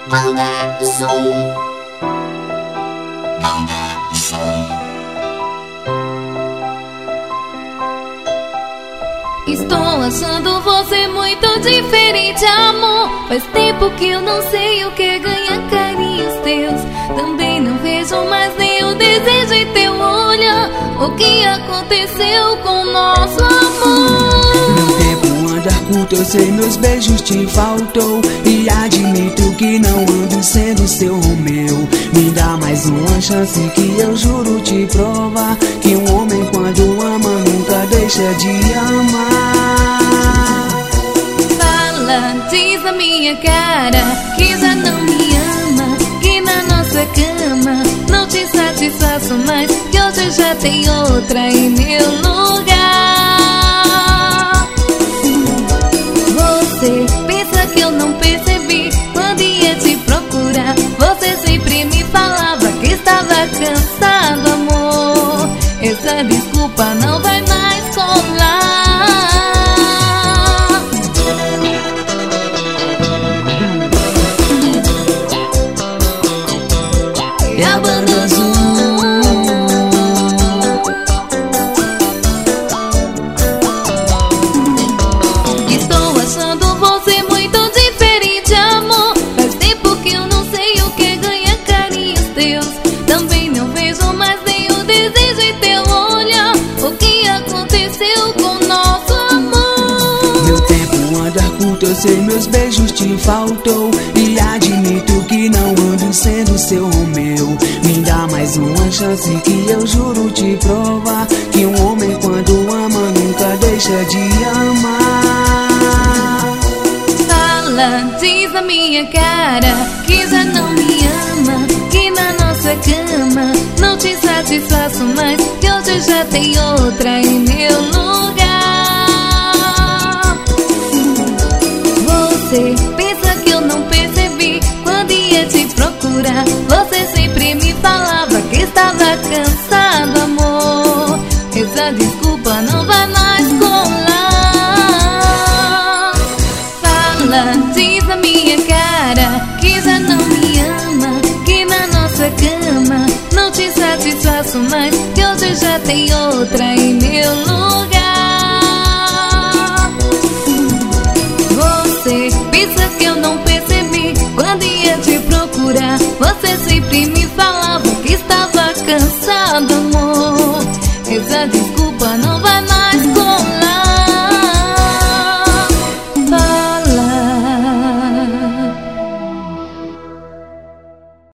Manda som. Manda som. Estou achando você muito diferente, amor. Faz tempo que eu não sei o que é ganhar carinhos teus. Também não vejo mais nenhum desejo em teu olhar. O que aconteceu com o nosso amor? Meu tempo anda curto, eu sei, meus beijos te faltou. E admito que não ando sendo seu Romeu. Me dá mais uma chance que eu juro te provar que um homem quando ama nunca deixa de amar. Fala, diz na minha cara que já não me ama, que na nossa cama não te satisfaço mais, que hoje já tem outra em meu lugar. Você pensa que eu não percebi quando ia te procurar? Você sempre me falava que estava cansado, amor. Essa desculpa não vai mais colar. E a banda azul. Estou achando você muito diferente, amor. Faz tempo que eu não sei o que é ganhar carinhos teus. Também não vejo mais nenhum desejo em teu olhar. O que aconteceu com nosso amor? Meu tempo anda curto, eu sei, meus beijos te faltou. E admito que não ando sendo seu Romeu. Me dá mais uma chance que eu juro te provar que um homem quando ama nunca deixa de amar. Fala, diz na minha cara que já não me ama, que na nossa cama não te satisfaço mais, que hoje já tem outra em meu lugar. Você pensa que eu não percebi quando ia te procurar? Você sempre me falava que estava cansado, amor. Essa desculpa não vai mais colar. Fala, diz na minha cara que já não me ama, que na nossa cama não te satisfaço mais, que hoje já tem outra em meu lugar.